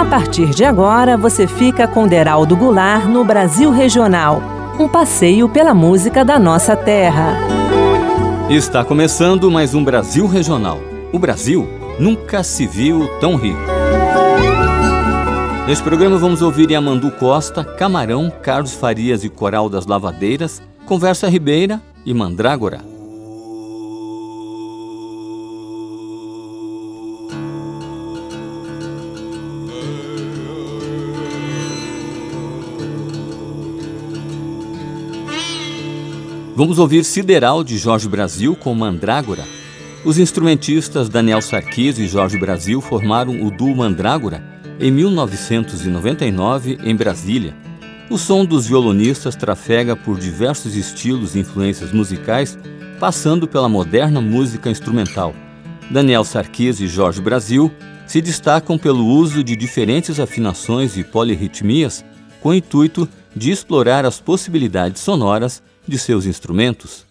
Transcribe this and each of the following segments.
partir de agora, você fica com Deraldo Goulart no Brasil Regional, um passeio pela música da nossa terra. Está começando mais um Brasil Regional. O Brasil nunca se viu tão rico. Neste programa vamos ouvir Yamandu Costa, Camarão, Carlos Farias e Coral das Lavadeiras, Conversa Ribeira e Mandrágora. Vamos ouvir Sideral, de Jorge Brasil, com Mandrágora. Os instrumentistas Daniel Sarquis e Jorge Brasil formaram o duo Mandrágora em 1999, em Brasília. O som dos violonistas trafega por diversos estilos e influências musicais, passando pela moderna música instrumental. Daniel Sarquis e Jorge Brasil se destacam pelo uso de diferentes afinações e polirritmias, com o intuito de explorar as possibilidades sonoras de seus instrumentos.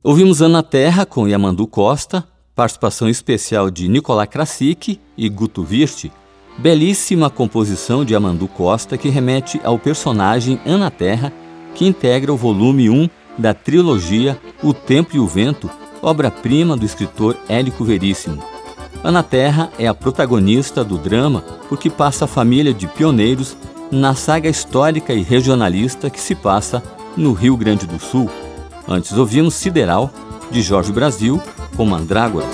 Ouvimos Ana Terra com Yamandu Costa, participação especial de Nicolás Krasik e Guto Virti. Belíssima composição de Yamandu Costa que remete ao personagem Ana Terra, que integra o volume 1 da trilogia O Tempo e o Vento, obra-prima do escritor Érico Veríssimo. Ana Terra é a protagonista do drama porque passa a família de pioneiros na saga histórica e regionalista que se passa no Rio Grande do Sul. Antes ouvimos Sideral, de Jorge Brasil, com Mandrágora.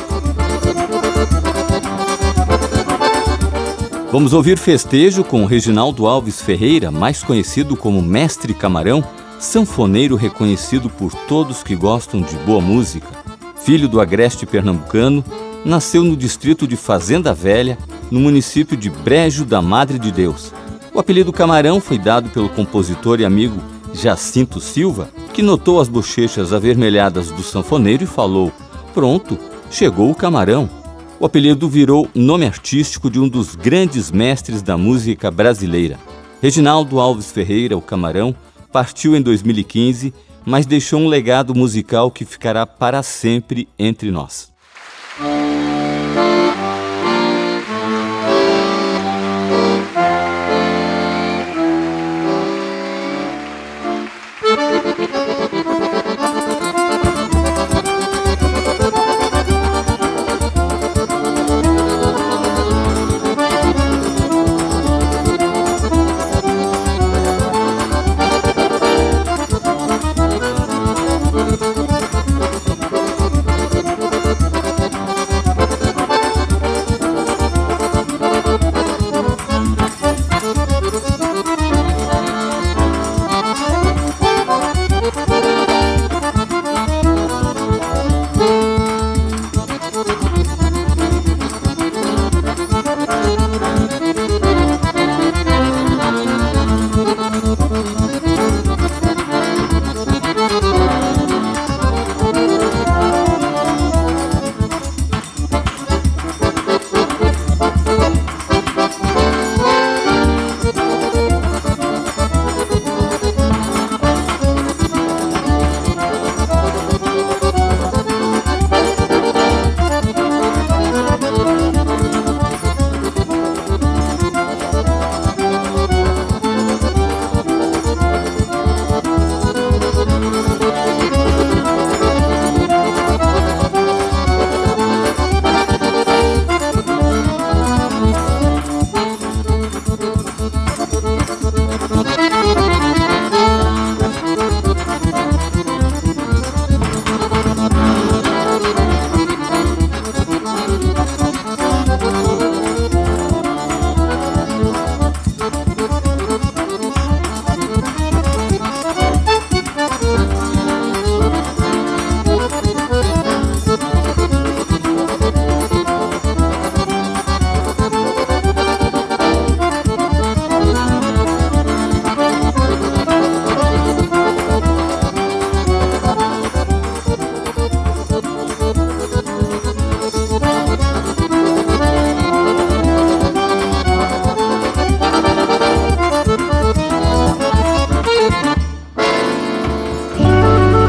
Vamos ouvir Festejo com Reginaldo Alves Ferreira, mais conhecido como Mestre Camarão, sanfoneiro reconhecido por todos que gostam de boa música. Filho do agreste pernambucano, nasceu no distrito de Fazenda Velha, no município de Brejo da Madre de Deus. O apelido Camarão foi dado pelo compositor e amigo Jacinto Silva, que notou as bochechas avermelhadas do sanfoneiro e falou: "Pronto, chegou o camarão." O apelido virou nome artístico de um dos grandes mestres da música brasileira. Reginaldo Alves Ferreira, o Camarão, partiu em 2015, mas deixou um legado musical que ficará para sempre entre nós.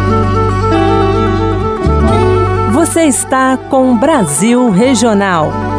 Você está com Brasil Regional.